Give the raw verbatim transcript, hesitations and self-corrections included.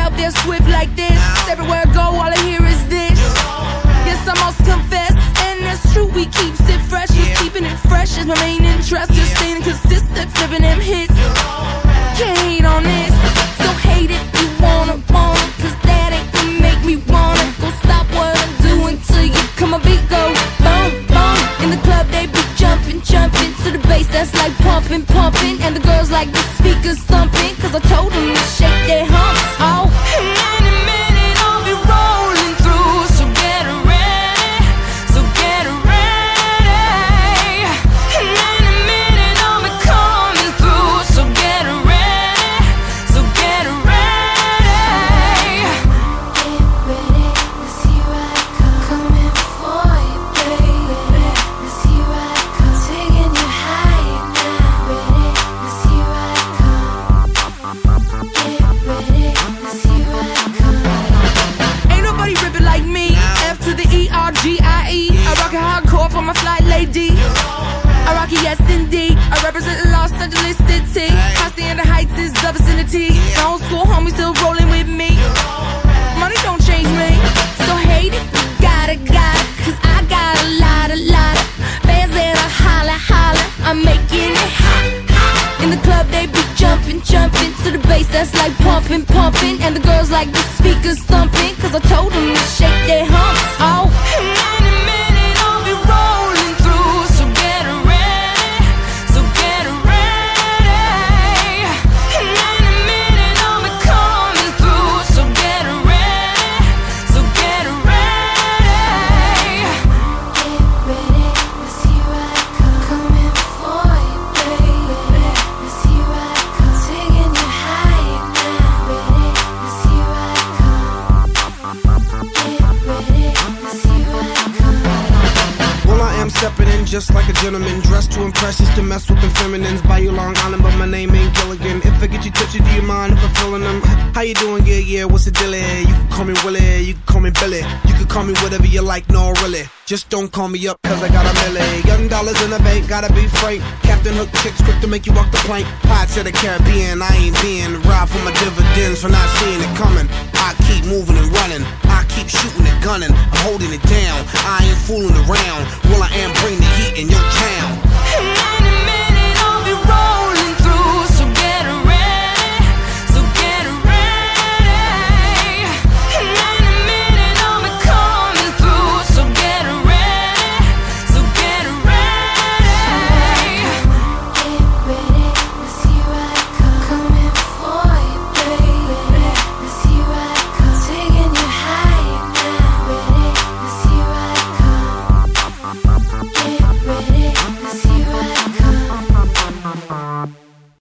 out there swift like this. Everywhere I go, all I hear is this. Yes, I must confess, and that's true, we keeps it fresh. Just keeping it fresh is my main interest. Just staying consistent, flipping them hits. Can't hate on this, so hate it, you wanna, wanna. Cause that ain't gonna make me wanna go stop what I'm doing till you come a beat go boom, boom. In the club they be jumping, jumping to the bass that's like pumping, pumping. And the girls like the speakers thumping, cause I told them to shake their humps. Oh, and in a minute I'll be rolling through, so get ready, so get ready. And in a minute I'll be coming through, so get ready, so get ready. Get ready, cause here I come, coming for you, baby. Cause here I come, taking you higher now. Ready, cause here I come. Get ready, cause here I come. Ain't nobody ripping like me. F to the E R G I E. I rock it hardcore for my flight ladies. I rock it, yes indeed. I represent Los Angeles City. Hacienda Heights is the vicinity. My old school homies still rolling with me. Money don't change me, so hate it, gotta, gotta. Cause I got a lot, a lot of fans that I holla, holla. I'm making it hot, hot. In the club they be jumping, jumping to the bass that's like pumping, pumping. And the girls like the speakers thumping, cause I told them to shake their humps. Oh, and in a minute I'll be rolling through, so get ready, so get ready. And in a minute I'll be coming through, so get ready, so get ready. Get ready, cause here I come, coming for you, baby. Cause here I come, taking you higher now. Ready, cause here I come. Get ready, cause here I come. Well, I am stepping in just like a gentleman, dressed to impress, just to mess with the feminines. By you Long Island, but my name ain't Gilligan. If I get you tipsy, do you mind if I'm feeling them? How you doing? Yeah, yeah, what's the deal? You can call me Willie, you can call me Billy, you can call me whatever you like, no really. Just don't call me up, cause I got a milli. Young dollars in the bank, gotta be frank. Captain Hook chicks quick to make you walk the plank. Pirates of the Caribbean, I ain't being robbed for my dividends for not seeing it coming. I keep moving and running, I keep shooting and gunning. I'm holding it down, I ain't fooling around. Well, I am bringing the heat and your